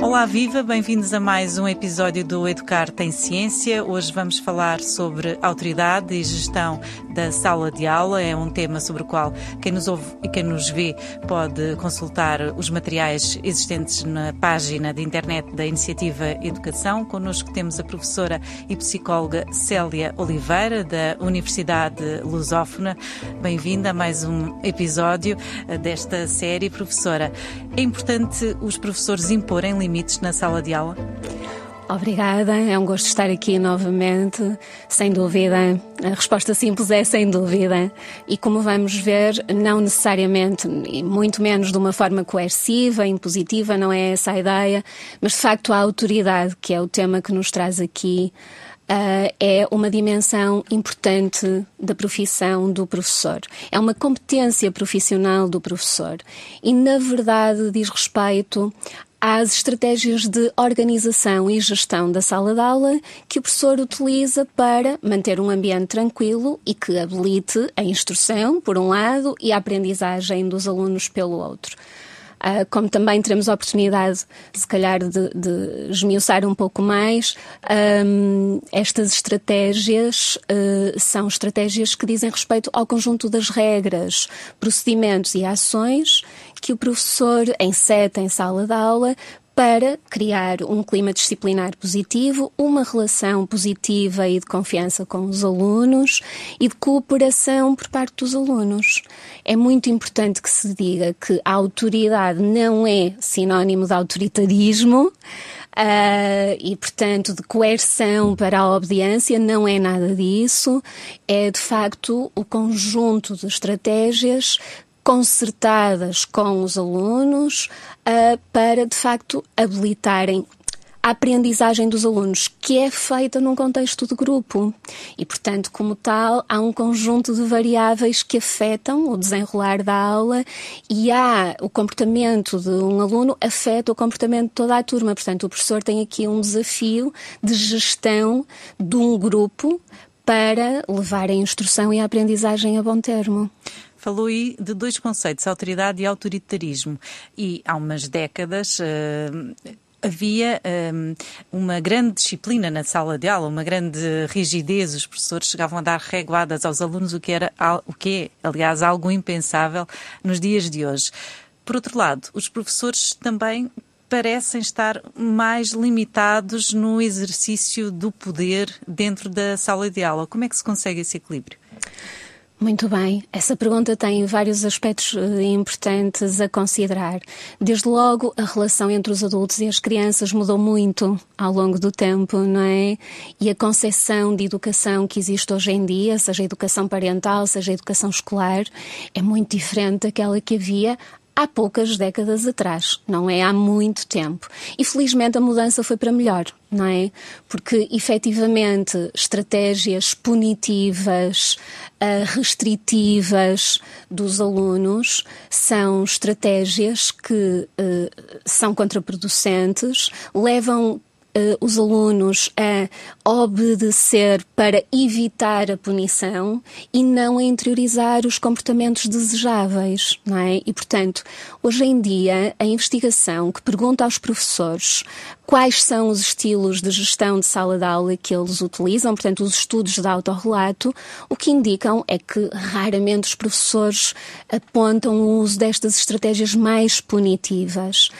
Olá, viva! Bem-vindos a mais um episódio do Educar tem Ciência. Hoje vamos falar sobre autoridade e gestão da sala de aula. É um tema sobre o qual quem nos ouve e quem nos vê pode consultar os materiais existentes na página de internet da Iniciativa Educação. Connosco temos a professora e psicóloga Célia Oliveira, da Universidade Lusófona. Bem-vinda a mais um episódio desta série, professora. É importante os professores imporem limites na sala de aula? Obrigada, é um gosto estar aqui novamente, sem dúvida. A resposta simples é sem dúvida. E como vamos ver, não necessariamente, e muito menos de uma forma coerciva, impositiva, não é essa a ideia, mas de facto a autoridade, que é o tema que nos traz aqui, é uma dimensão importante da profissão do professor. É uma competência profissional do professor e, na verdade, diz respeito às estratégias de organização e gestão da sala de aula que o professor utiliza para manter um ambiente tranquilo e que habilite a instrução, por um lado, e a aprendizagem dos alunos pelo outro. Como também teremos a oportunidade, se calhar, de esmiuçar um pouco mais, estas estratégias são estratégias que dizem respeito ao conjunto das regras, procedimentos e ações que o professor enceta em sala de aula para criar um clima disciplinar positivo, uma relação positiva e de confiança com os alunos e de cooperação por parte dos alunos. É muito importante que se diga que a autoridade não é sinónimo de autoritarismo e, portanto, de coerção para a obediência, não é nada disso. É, de facto, o conjunto de estratégias concertadas com os alunos para, de facto, habilitarem a aprendizagem dos alunos, que é feita num contexto de grupo. E, portanto, como tal, há um conjunto de variáveis que afetam o desenrolar da aula e o comportamento de um aluno afeta o comportamento de toda a turma. Portanto, o professor tem aqui um desafio de gestão de um grupo para levar a instrução e a aprendizagem a bom termo. Falou aí de dois conceitos, autoridade e autoritarismo. E há umas décadas havia uma grande disciplina na sala de aula, uma grande rigidez. Os professores chegavam a dar reguadas aos alunos, o que é, aliás, algo impensável nos dias de hoje. Por outro lado, os professores também parecem estar mais limitados no exercício do poder dentro da sala de aula. Como é que se consegue esse equilíbrio? Muito bem. Essa pergunta tem vários aspectos importantes a considerar. Desde logo, a relação entre os adultos e as crianças mudou muito ao longo do tempo, não é? E a concepção de educação que existe hoje em dia, seja a educação parental, seja a educação escolar, é muito diferente daquela que havia há poucas décadas atrás, não é há muito tempo. E felizmente a mudança foi para melhor, não é? Porque efetivamente estratégias punitivas, restritivas dos alunos são estratégias que são contraproducentes, levam os alunos a obedecer para evitar a punição e não a interiorizar os comportamentos desejáveis, não é? E, portanto, hoje em dia, a investigação que pergunta aos professores quais são os estilos de gestão de sala de aula que eles utilizam, portanto, os estudos de autorrelato, o que indicam é que raramente os professores apontam o uso destas estratégias mais punitivas.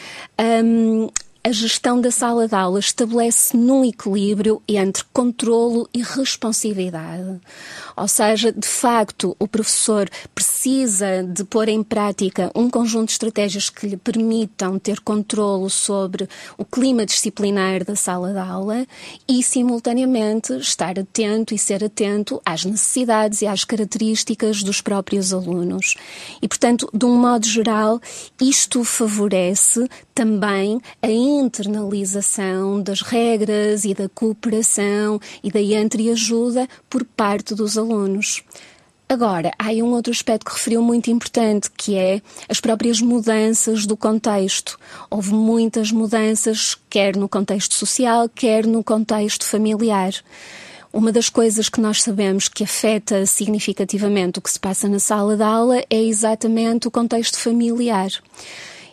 A gestão da sala de aula estabelece num equilíbrio entre controlo e responsividade. Ou seja, de facto, o professor precisa de pôr em prática um conjunto de estratégias que lhe permitam ter controlo sobre o clima disciplinar da sala de aula e, simultaneamente, estar atento e ser atento às necessidades e às características dos próprios alunos. E, portanto, de um modo geral, isto favorece também a internalização das regras e da cooperação e da entreajuda por parte dos alunos. Agora, há um outro aspecto que referiu muito importante, que é as próprias mudanças do contexto. Houve muitas mudanças, quer no contexto social, quer no contexto familiar. Uma das coisas que nós sabemos que afeta significativamente o que se passa na sala de aula é exatamente o contexto familiar.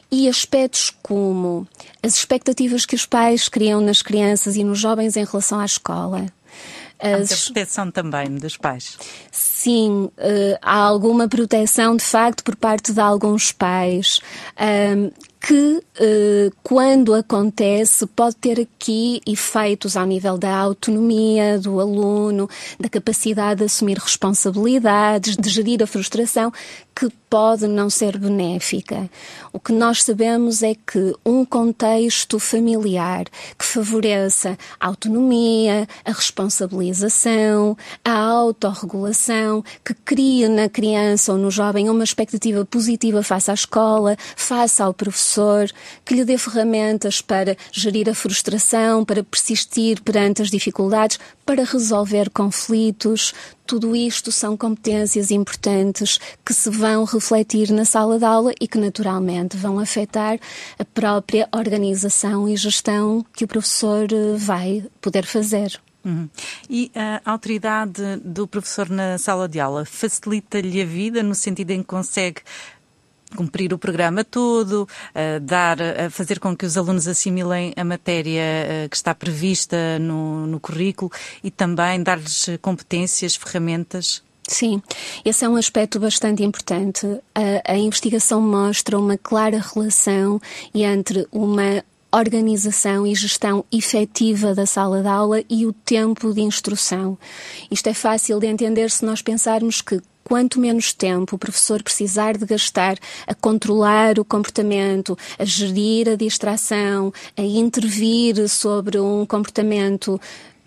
E aspectos como as expectativas que os pais criam nas crianças e nos jovens em relação à escola. Há muita proteção também dos pais. Sim, há alguma proteção, de facto, por parte de alguns pais, que, quando acontece, pode ter aqui efeitos ao nível da autonomia do aluno, da capacidade de assumir responsabilidades, de gerir a frustração, que pode não ser benéfica. O que nós sabemos é que um contexto familiar que favoreça a autonomia, a responsabilização, a autorregulação, que crie na criança ou no jovem uma expectativa positiva face à escola, face ao professor, que lhe dê ferramentas para gerir a frustração, para persistir perante as dificuldades, para resolver conflitos. Tudo isto são competências importantes que se vão refletir na sala de aula e que naturalmente vão afetar a própria organização e gestão que o professor vai poder fazer. E a autoridade do professor na sala de aula facilita-lhe a vida no sentido em que consegue cumprir o programa todo, fazer com que os alunos assimilem a matéria que está prevista no currículo e também dar-lhes competências, ferramentas? Sim, esse é um aspecto bastante importante. A investigação mostra uma clara relação entre uma organização e gestão efetiva da sala de aula e o tempo de instrução. Isto é fácil de entender se nós pensarmos que quanto menos tempo o professor precisar de gastar a controlar o comportamento, a gerir a distração, a intervir sobre um comportamento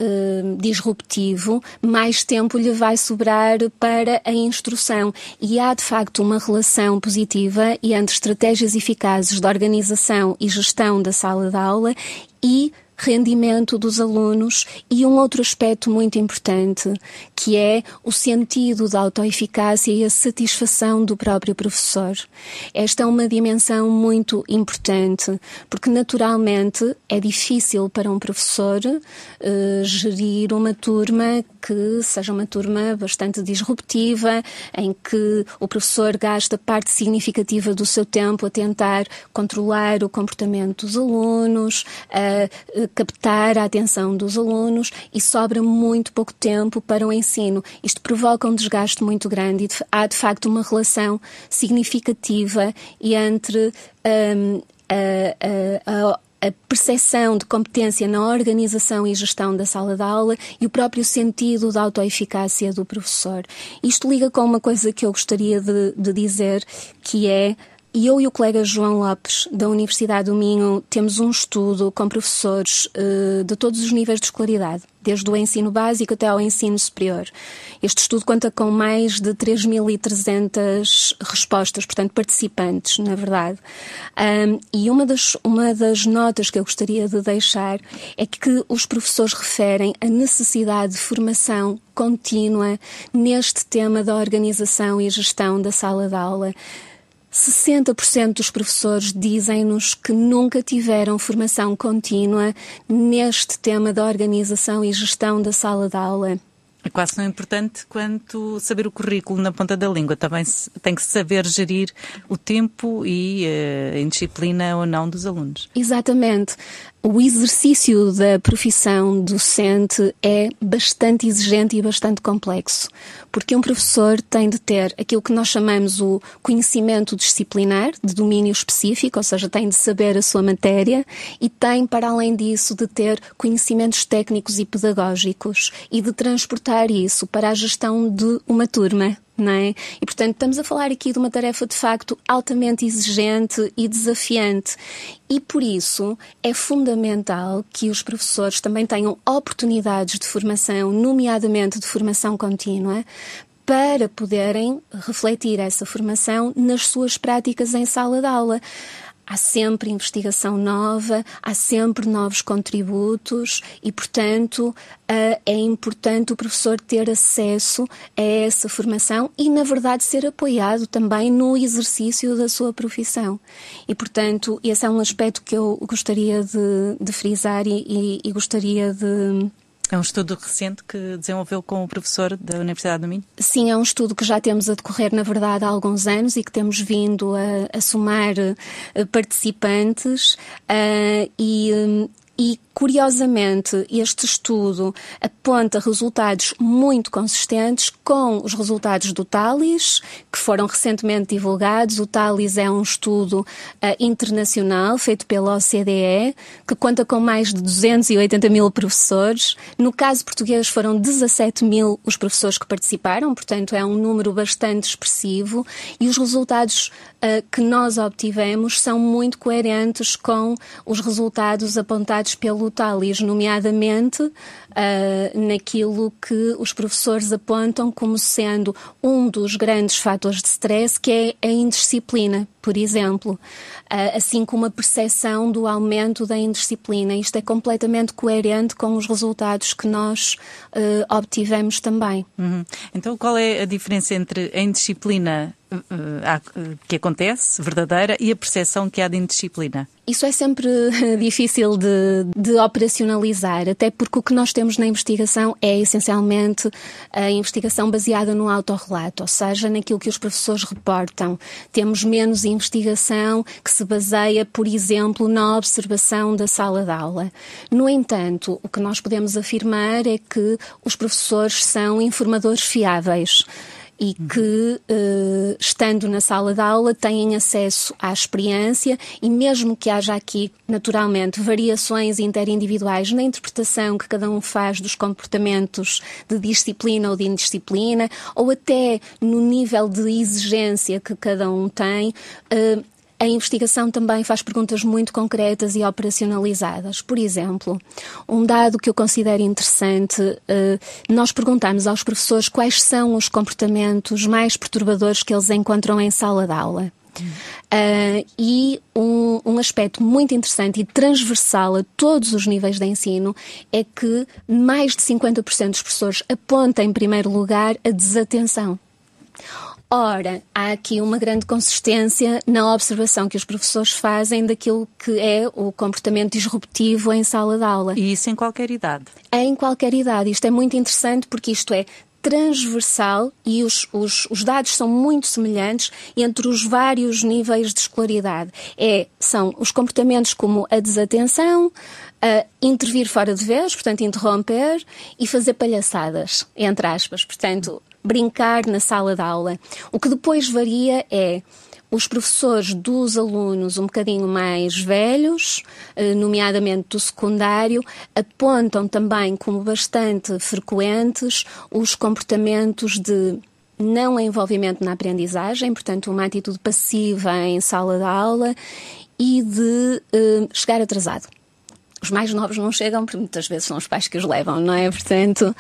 disruptivo, mais tempo lhe vai sobrar para a instrução. E há, de facto, uma relação positiva entre estratégias eficazes de organização e gestão da sala de aula e rendimento dos alunos e um outro aspecto muito importante, que é o sentido da autoeficácia e a satisfação do próprio professor. Esta é uma dimensão muito importante, porque naturalmente é difícil para um professor gerir uma turma que seja uma turma bastante disruptiva, em que o professor gasta parte significativa do seu tempo a tentar controlar o comportamento dos alunos, a captar a atenção dos alunos e sobra muito pouco tempo para o ensino. Isto provoca um desgaste muito grande e há, de facto, uma relação significativa entre a percepção de competência na organização e gestão da sala de aula e o próprio sentido da autoeficácia do professor. Isto liga com uma coisa que eu gostaria de dizer, que é: eu e o colega João Lopes, da Universidade do Minho, temos um estudo com professores de todos os níveis de escolaridade, desde o ensino básico até ao ensino superior. Este estudo conta com mais de 3.300 respostas, portanto participantes, na verdade. E uma das notas que eu gostaria de deixar é que os professores referem a necessidade de formação contínua neste tema da organização e gestão da sala de aula. 60% dos professores dizem-nos que nunca tiveram formação contínua neste tema da organização e gestão da sala de aula. É quase tão importante quanto saber o currículo na ponta da língua. Também tem que saber gerir o tempo e a indisciplina ou não dos alunos. Exatamente. O exercício da profissão docente é bastante exigente e bastante complexo, porque um professor tem de ter aquilo que nós chamamos o conhecimento disciplinar, de domínio específico, ou seja, tem de saber a sua matéria, e tem, para além disso, de ter conhecimentos técnicos e pedagógicos e de transportar isso para a gestão de uma turma. Não é? E, portanto, estamos a falar aqui de uma tarefa, de facto, altamente exigente e desafiante. E, por isso, é fundamental que os professores também tenham oportunidades de formação, nomeadamente de formação contínua, para poderem refletir essa formação nas suas práticas em sala de aula. Há sempre investigação nova, há sempre novos contributos e, portanto, é importante o professor ter acesso a essa formação e, na verdade, ser apoiado também no exercício da sua profissão. E, portanto, esse é um aspecto que eu gostaria de frisar e gostaria É um estudo recente que desenvolveu com o professor da Universidade do Minho? Sim, é um estudo que já temos a decorrer, na verdade, há alguns anos e que temos vindo a somar participantes e, curiosamente, este estudo aponta resultados muito consistentes com os resultados do TALIS, que foram recentemente divulgados. O TALIS é um estudo internacional feito pela OCDE, que conta com mais de 280 mil professores. No caso português, foram 17 mil os professores que participaram, portanto é um número bastante expressivo, e os resultados que nós obtivemos são muito coerentes com os resultados apontados pelo TALIS, nomeadamente naquilo que os professores apontam como sendo um dos grandes fatores de stress, que é a indisciplina, por exemplo, assim como a percepção do aumento da indisciplina. Isto é completamente coerente com os resultados que nós obtivemos também. Então, qual é a diferença entre a indisciplina que acontece, verdadeira, e a percepção que há de indisciplina? Isso é sempre difícil de operacionalizar, até porque o que nós temos na investigação é essencialmente a investigação baseada no autorrelato, ou seja, naquilo que os professores reportam. Temos menos investigação que se baseia, por exemplo, na observação da sala de aula. No entanto, o que nós podemos afirmar é que os professores são informadores fiáveis e que, estando na sala de aula, têm acesso à experiência, e mesmo que haja aqui, naturalmente, variações interindividuais na interpretação que cada um faz dos comportamentos de disciplina ou de indisciplina, ou até no nível de exigência que cada um tem, a investigação também faz perguntas muito concretas e operacionalizadas. Por exemplo, um dado que eu considero interessante, nós perguntamos aos professores quais são os comportamentos mais perturbadores que eles encontram em sala de aula. E um aspecto muito interessante e transversal a todos os níveis de ensino é que mais de 50% dos professores apontam em primeiro lugar a desatenção. Ora, há aqui uma grande consistência na observação que os professores fazem daquilo que é o comportamento disruptivo em sala de aula. E isso em qualquer idade? Em qualquer idade. Isto é muito interessante porque isto é transversal e os dados são muito semelhantes entre os vários níveis de escolaridade. São os comportamentos como a desatenção, intervir fora de vez, portanto interromper, e fazer palhaçadas, entre aspas, portanto brincar na sala de aula. O que depois varia é os professores dos alunos um bocadinho mais velhos, nomeadamente do secundário, apontam também como bastante frequentes os comportamentos de não envolvimento na aprendizagem, portanto uma atitude passiva em sala de aula, e de chegar atrasado. Os mais novos não chegam, porque muitas vezes são os pais que os levam, não é? Portanto,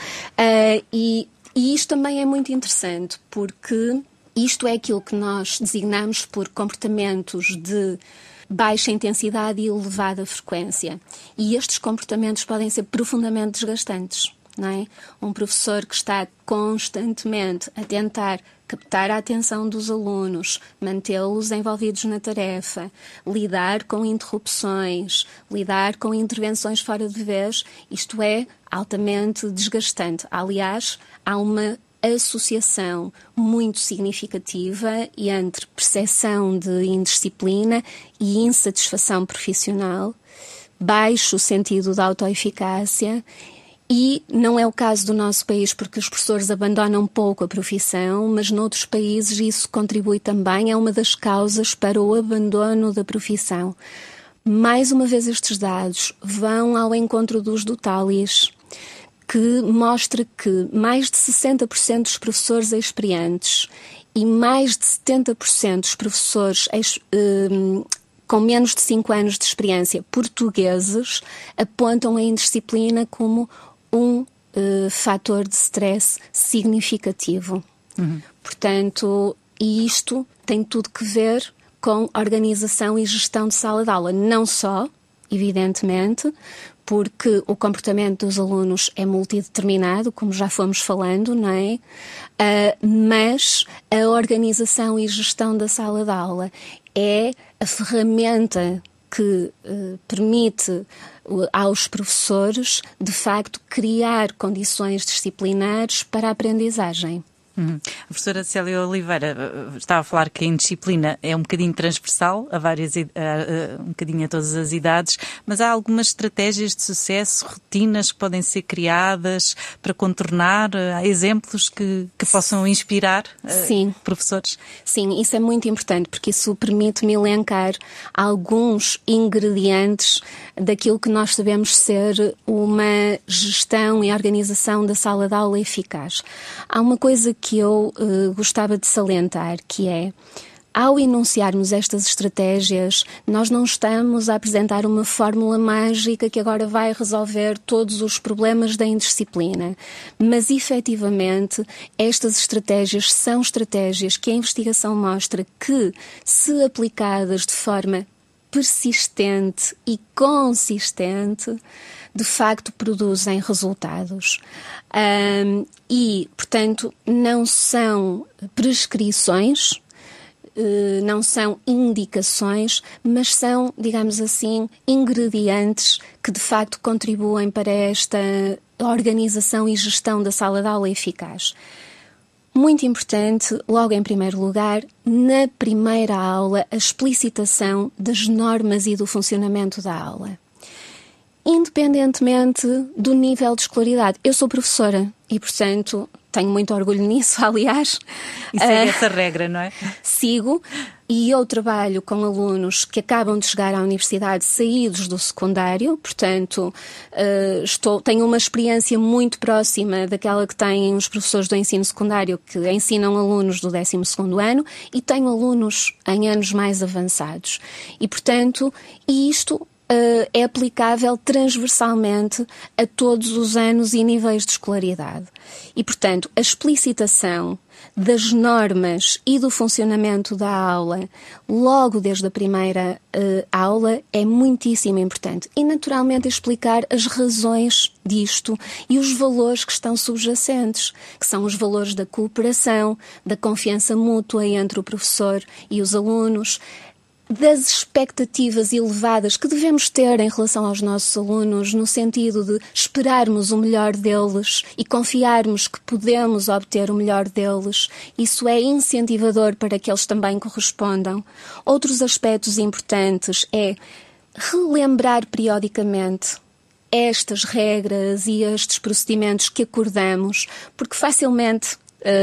e isto também é muito interessante, porque isto é aquilo que nós designamos por comportamentos de baixa intensidade e elevada frequência. E estes comportamentos podem ser profundamente desgastantes, não é? Um professor que está constantemente a tentar captar a atenção dos alunos, mantê-los envolvidos na tarefa, lidar com interrupções, lidar com intervenções fora de vez, isto é altamente desgastante. Aliás, há uma associação muito significativa entre percepção de indisciplina e insatisfação profissional, baixo sentido de autoeficácia. E não é o caso do nosso país, porque os professores abandonam pouco a profissão, mas noutros países isso contribui também, é uma das causas para o abandono da profissão. Mais uma vez, estes dados vão ao encontro dos do TALIS, que mostra que mais de 60% dos professores experientes e mais de 70% dos professores com menos de 5 anos de experiência portugueses apontam a indisciplina como um fator de stress significativo. Portanto, e isto tem tudo que ver com organização e gestão de sala de aula. Não só, evidentemente, porque o comportamento dos alunos é multideterminado, como já fomos falando, não é? Mas a organização e gestão da sala de aula é a ferramenta que permite aos professores, de facto, criar condições disciplinares para a aprendizagem. A professora Célia Oliveira estava a falar que a indisciplina é um bocadinho transversal um bocadinho a todas as idades, mas há algumas estratégias de sucesso, rotinas que podem ser criadas para contornar, há exemplos que possam inspirar professores? Sim, isso é muito importante, porque isso permite-me elencar alguns ingredientes daquilo que nós sabemos ser uma gestão e organização da sala de aula eficaz. Há uma coisa que eu gostava de salientar, que é, ao enunciarmos estas estratégias, nós não estamos a apresentar uma fórmula mágica que agora vai resolver todos os problemas da indisciplina, mas efetivamente estas estratégias são estratégias que a investigação mostra que, se aplicadas de forma persistente e consistente, de facto produzem resultados. E, portanto, não são prescrições, não são indicações, mas são, digamos assim, ingredientes que de facto contribuem para esta organização e gestão da sala de aula eficaz. Muito importante, logo em primeiro lugar, na primeira aula, a explicitação das normas e do funcionamento da aula. Independentemente do nível de escolaridade. Eu sou professora e, portanto, tenho muito orgulho nisso, aliás. E segue essa regra, não é? Sigo, e eu trabalho com alunos que acabam de chegar à universidade saídos do secundário, portanto, tenho uma experiência muito próxima daquela que têm os professores do ensino secundário que ensinam alunos do 12º ano, e tenho alunos em anos mais avançados. E, portanto, isto é aplicável transversalmente a todos os anos e níveis de escolaridade. E, portanto, a explicitação das normas e do funcionamento da aula, logo desde a primeira aula, é muitíssimo importante. E, naturalmente, explicar as razões disto e os valores que estão subjacentes, que são os valores da cooperação, da confiança mútua entre o professor e os alunos, das expectativas elevadas que devemos ter em relação aos nossos alunos, no sentido de esperarmos o melhor deles e confiarmos que podemos obter o melhor deles. Isso é incentivador para que eles também correspondam. Outros aspectos importantes é relembrar periodicamente estas regras e estes procedimentos que acordamos, porque facilmente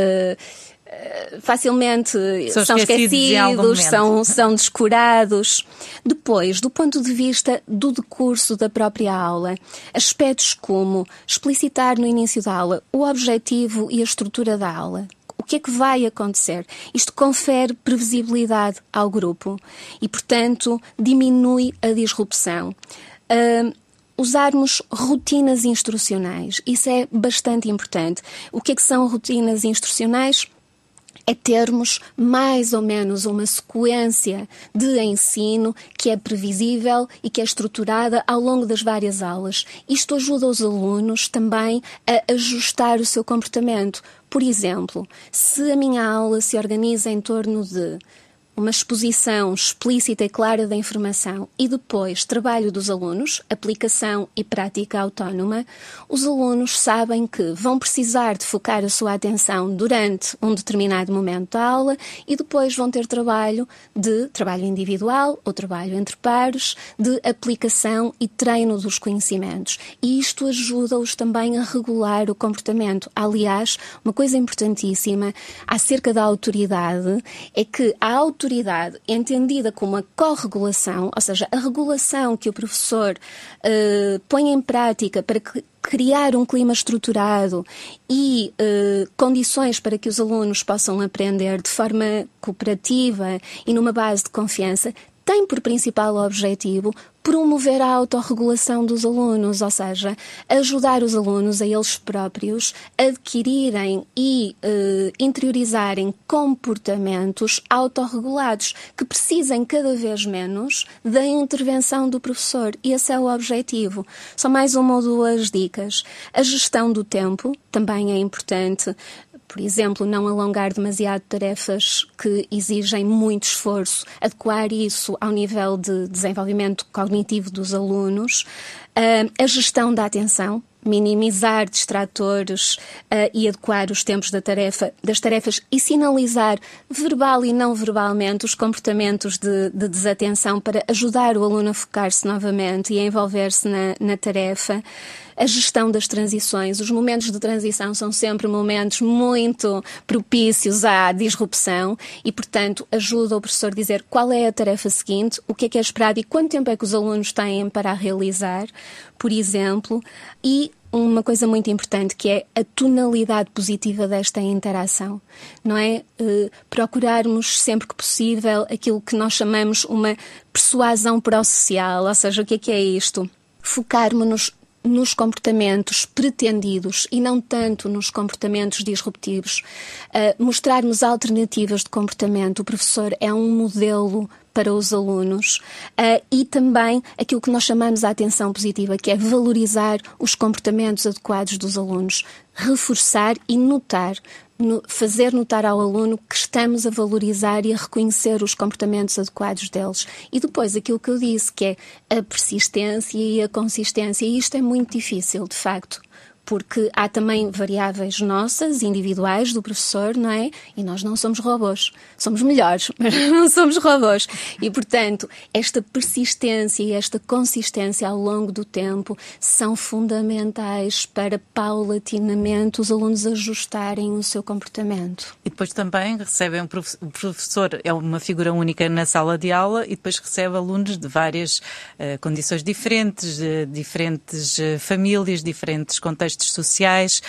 são esquecidos, são descurados. Depois, do ponto de vista do decurso da própria aula, aspectos como explicitar no início da aula o objetivo e a estrutura da aula. O que é que vai acontecer? Isto confere previsibilidade ao grupo e, portanto, diminui a disrupção. Usarmos rotinas instrucionais. Isso é bastante importante. O que é que são rotinas instrucionais? É termos mais ou menos uma sequência de ensino que é previsível e que é estruturada ao longo das várias aulas. Isto ajuda os alunos também a ajustar o seu comportamento. Por exemplo, se a minha aula se organiza em torno de uma exposição explícita e clara da informação e depois trabalho dos alunos, aplicação e prática autónoma, os alunos sabem que vão precisar de focar a sua atenção durante um determinado momento da aula e depois vão ter trabalho individual ou trabalho entre pares, de aplicação e treino dos conhecimentos. E isto ajuda-os também a regular o comportamento. Aliás, uma coisa importantíssima acerca da autoridade é que a autoridade entendida como a corregulação, ou seja, a regulação que o professor põe em prática para criar um clima estruturado e condições para que os alunos possam aprender de forma cooperativa e numa base de confiança, tem por principal objetivo promover a autorregulação dos alunos, ou seja, ajudar os alunos a eles próprios adquirirem e interiorizarem comportamentos autorregulados que precisem cada vez menos da intervenção do professor. E esse é o objetivo. Só mais uma ou duas dicas. A gestão do tempo também é importante. Por exemplo, não alongar demasiado tarefas que exigem muito esforço, adequar isso ao nível de desenvolvimento cognitivo dos alunos, a gestão da atenção, minimizar distratores e adequar os tempos das tarefas e sinalizar verbal e não verbalmente os comportamentos de desatenção para ajudar o aluno a focar-se novamente e a envolver-se na tarefa. A gestão das transições. Os momentos de transição são sempre momentos muito propícios à disrupção e, portanto, ajuda o professor a dizer qual é a tarefa seguinte, o que é esperado e quanto tempo é que os alunos têm para a realizar, por exemplo. E uma coisa muito importante, que é a tonalidade positiva desta interação, não é? Procurarmos sempre que possível aquilo que nós chamamos uma persuasão pró-social, ou seja, o que é isto? Focarmos-nos nos comportamentos pretendidos e não tanto nos comportamentos disruptivos. Mostrarmos alternativas de comportamento. O professor é um modelo para os alunos e também aquilo que nós chamamos a atenção positiva, que é valorizar os comportamentos adequados dos alunos, reforçar e notar, fazer notar ao aluno que estamos a valorizar e a reconhecer os comportamentos adequados deles. E depois aquilo que eu disse, que é a persistência e a consistência. E isto é muito difícil, de facto, porque há também variáveis nossas, individuais, do professor, não é? E nós não somos robôs. Somos melhores, mas não somos robôs. E, portanto, esta persistência e esta consistência ao longo do tempo são fundamentais para, paulatinamente, os alunos ajustarem o seu comportamento. E depois também recebem o professor, é uma figura única na sala de aula e depois recebe alunos de várias condições diferentes, diferentes famílias, diferentes contextos sociais.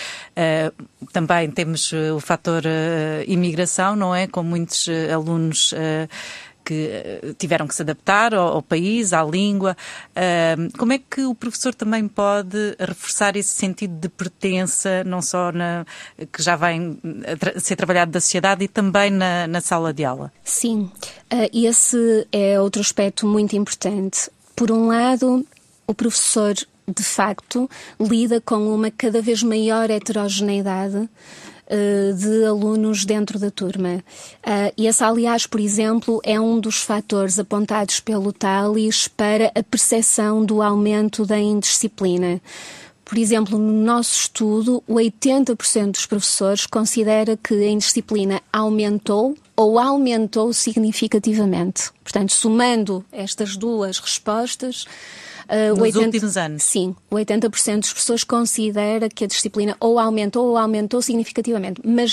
Também temos o fator imigração, não é? Com muitos alunos que tiveram que se adaptar ao país, à língua. Como é que o professor também pode reforçar esse sentido de pertença, não só que já vem a ser trabalhado da sociedade e também na sala de aula? Sim, esse é outro aspecto muito importante. Por um lado, o professor, de facto, lida com uma cada vez maior heterogeneidade de alunos dentro da turma. E esse, aliás, por exemplo, é um dos fatores apontados pelo Thalys para a percepção do aumento da indisciplina. Por exemplo, no nosso estudo, 80% dos professores considera que a indisciplina aumentou ou aumentou significativamente. Portanto, somando estas duas respostas, nos últimos anos. Sim, 80% das pessoas considera que a disciplina ou aumentou significativamente, mas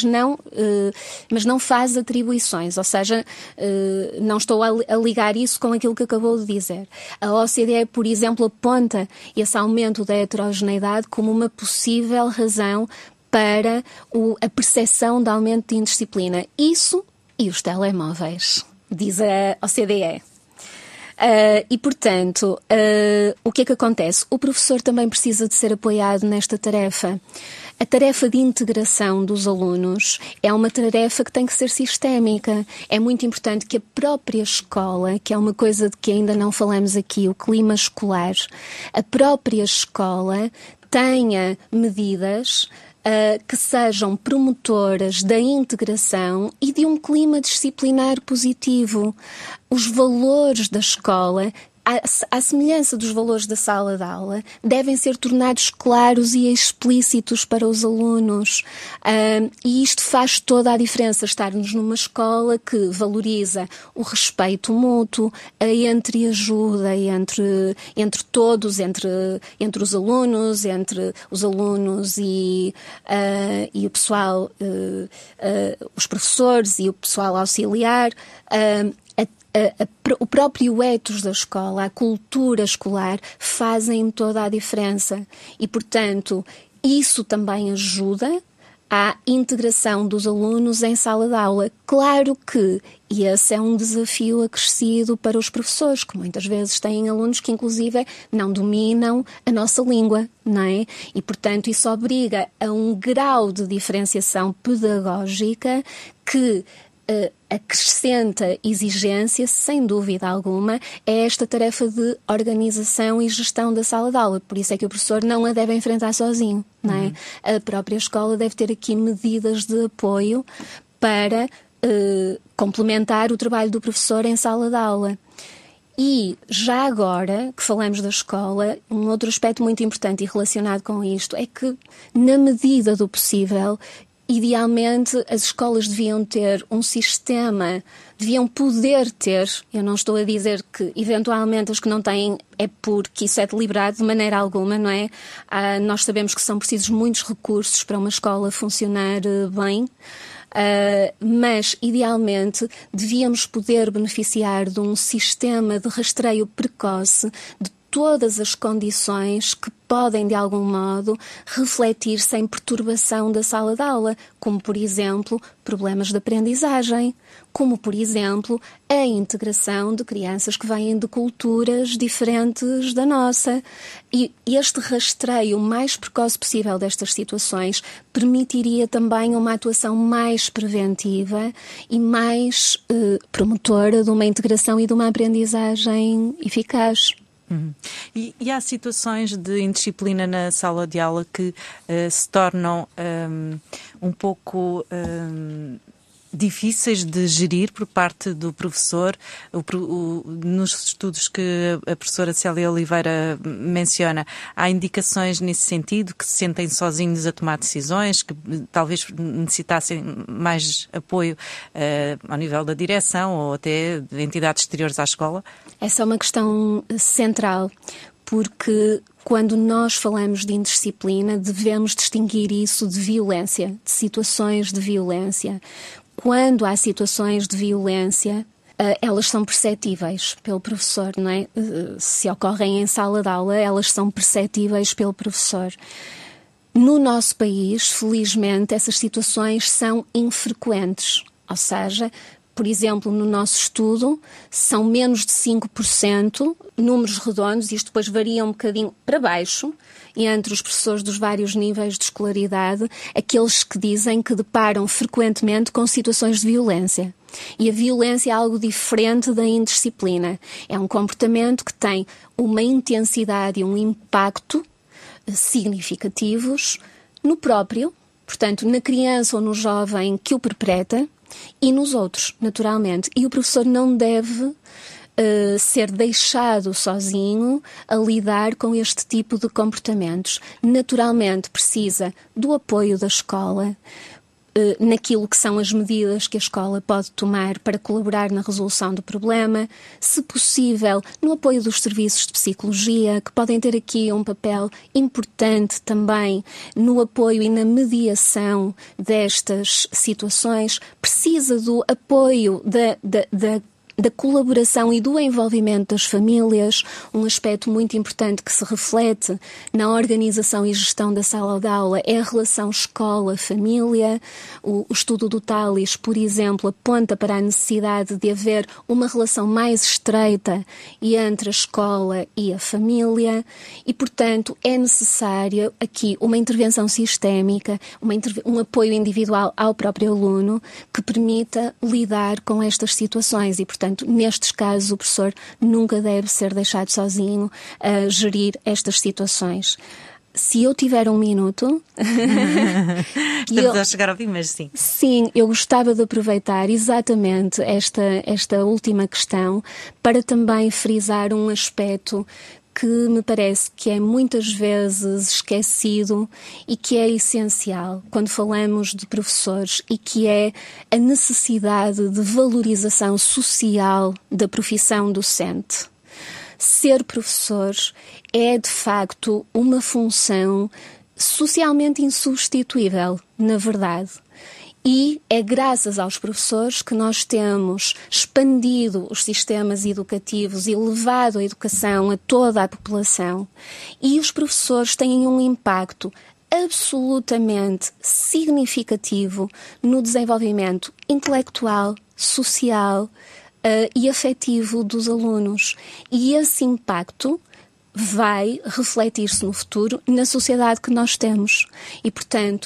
não faz atribuições, ou seja, não estou a ligar isso com aquilo que acabou de dizer. A OCDE, por exemplo, aponta esse aumento da heterogeneidade como uma possível razão para a percepção de aumento de indisciplina. Isso e os telemóveis, diz a OCDE. E, portanto, o que é que acontece? O professor também precisa de ser apoiado nesta tarefa. A tarefa de integração dos alunos é uma tarefa que tem que ser sistémica. É muito importante que a própria escola, que é uma coisa de que ainda não falamos aqui, o clima escolar, a própria escola tenha medidas que sejam promotoras da integração e de um clima disciplinar positivo. Os valores da escola, à semelhança dos valores da sala de aula, devem ser tornados claros e explícitos para os alunos. E isto faz toda a diferença, estarmos numa escola que valoriza o respeito mútuo, a entreajuda entre todos, entre os alunos e o pessoal, os professores e o pessoal auxiliar. O próprio ethos da escola, a cultura escolar, fazem toda a diferença. E, portanto, isso também ajuda à integração dos alunos em sala de aula. Claro que esse é um desafio acrescido para os professores, que muitas vezes têm alunos que, inclusive, não dominam a nossa língua, não é? E, portanto, isso obriga a um grau de diferenciação pedagógica que acrescenta exigência, sem dúvida alguma, é esta tarefa de organização e gestão da sala de aula. Por isso é que o professor não a deve enfrentar sozinho, não é? A própria escola deve ter aqui medidas de apoio para complementar o trabalho do professor em sala de aula. E já agora que falamos da escola, um outro aspecto muito importante e relacionado com isto é que, na medida do possível, idealmente as escolas deviam ter um sistema, deviam poder ter, eu não estou a dizer que eventualmente as que não têm é porque isso é deliberado de maneira alguma, não é? Nós sabemos que são precisos muitos recursos para uma escola funcionar bem. Mas, idealmente, devíamos poder beneficiar de um sistema de rastreio precoce de todas as condições que podem, de algum modo, refletir sem perturbação da sala de aula, como, por exemplo, problemas de aprendizagem, como, por exemplo, a integração de crianças que vêm de culturas diferentes da nossa. E este rastreio mais precoce possível destas situações permitiria também uma atuação mais preventiva e mais promotora de uma integração e de uma aprendizagem eficaz. E há situações de indisciplina na sala de aula que se tornam um pouco difíceis de gerir por parte do professor. Nos estudos que a professora Célia Oliveira menciona, há indicações nesse sentido, que se sentem sozinhos a tomar decisões, que talvez necessitassem mais apoio ao nível da direção ou até de entidades exteriores à escola? Essa é uma questão central, porque quando nós falamos de indisciplina, devemos distinguir isso de violência, de situações de violência. Quando há situações de violência, elas são perceptíveis pelo professor, não é? Se ocorrem em sala de aula, elas são perceptíveis pelo professor. No nosso país, felizmente, essas situações são infrequentes, ou seja, por exemplo, no nosso estudo, são menos de 5%, números redondos, isto depois varia um bocadinho para baixo, entre os professores dos vários níveis de escolaridade, aqueles que dizem que deparam frequentemente com situações de violência. E a violência é algo diferente da indisciplina. É um comportamento que tem uma intensidade e um impacto significativos no próprio, portanto, na criança ou no jovem que o perpetra, e nos outros, naturalmente. E o professor não deve ser deixado sozinho a lidar com este tipo de comportamentos. Naturalmente precisa do apoio da escola, naquilo que são as medidas que a escola pode tomar para colaborar na resolução do problema, se possível, no apoio dos serviços de psicologia, que podem ter aqui um papel importante também no apoio e na mediação destas situações. Precisa do apoio da colaboração e do envolvimento das famílias, um aspecto muito importante que se reflete na organização e gestão da sala de aula é a relação escola-família. O estudo do Talis, por exemplo, aponta para a necessidade de haver uma relação mais estreita entre a escola e a família e, portanto, é necessária aqui uma intervenção sistémica, um apoio individual ao próprio aluno que permita lidar com estas situações e, portanto, nestes casos, o professor nunca deve ser deixado sozinho a gerir estas situações. Se eu tiver um minuto... Estamos a chegar ao fim, mas sim. Sim, eu gostava de aproveitar exatamente esta última questão para também frisar um aspecto que me parece que é muitas vezes esquecido e que é essencial quando falamos de professores e que é a necessidade de valorização social da profissão docente. Ser professor é, de facto, uma função socialmente insubstituível, na verdade. E é graças aos professores que nós temos expandido os sistemas educativos e levado a educação a toda a população. E os professores têm um impacto absolutamente significativo no desenvolvimento intelectual, social e afetivo dos alunos. E esse impacto vai refletir-se no futuro na sociedade que nós temos. E, portanto,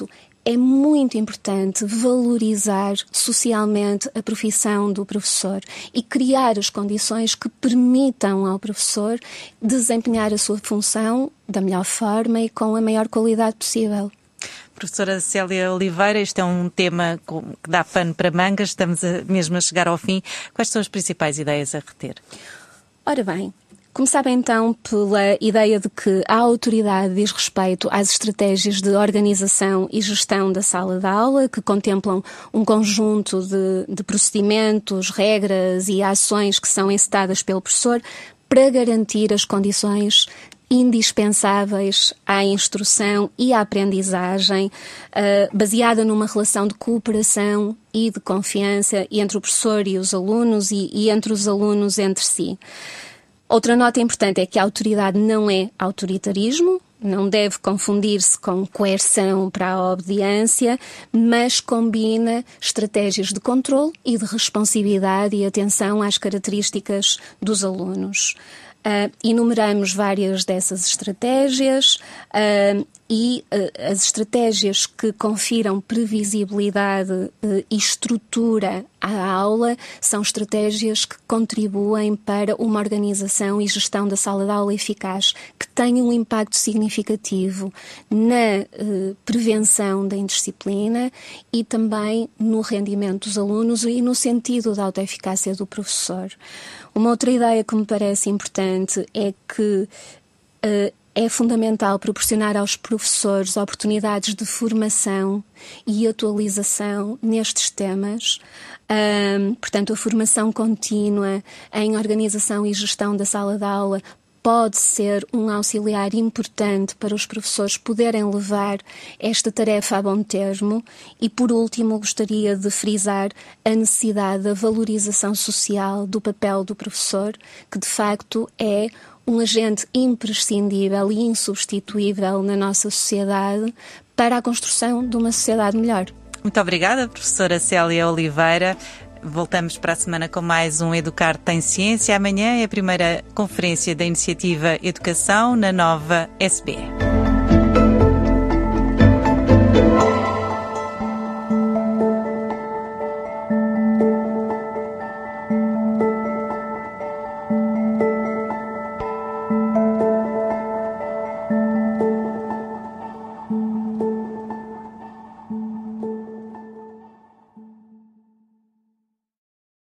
é muito importante valorizar socialmente a profissão do professor e criar as condições que permitam ao professor desempenhar a sua função da melhor forma e com a maior qualidade possível. Professora Célia Oliveira, este é um tema que dá pano para mangas, estamos mesmo a chegar ao fim. Quais são as principais ideias a reter? Ora bem, começava então pela ideia de que a autoridade diz respeito às estratégias de organização e gestão da sala de aula, que contemplam um conjunto de procedimentos, regras e ações que são encetadas pelo professor para garantir as condições indispensáveis à instrução e à aprendizagem, baseada numa relação de cooperação e de confiança entre o professor e os alunos e entre os alunos entre si. Outra nota importante é que a autoridade não é autoritarismo, não deve confundir-se com coerção para a obediência, mas combina estratégias de controle e de responsividade e atenção às características dos alunos. Enumeramos várias dessas estratégias e as estratégias que confiram previsibilidade e estrutura à aula são estratégias que contribuem para uma organização e gestão da sala de aula eficaz, que tenha um impacto significativo na prevenção da indisciplina e também no rendimento dos alunos e no sentido da autoeficácia do professor. Uma outra ideia que me parece importante é que é fundamental proporcionar aos professores oportunidades de formação e atualização nestes temas. Portanto, a formação contínua em organização e gestão da sala de aula pode ser um auxiliar importante para os professores poderem levar esta tarefa a bom termo. E, por último, gostaria de frisar a necessidade da valorização social do papel do professor, que de facto é um agente imprescindível e insubstituível na nossa sociedade para a construção de uma sociedade melhor. Muito obrigada, professora Célia Oliveira. Voltamos para a semana com mais um Educar Tem Ciência. Amanhã é a primeira conferência da Iniciativa Educação na nova SBE.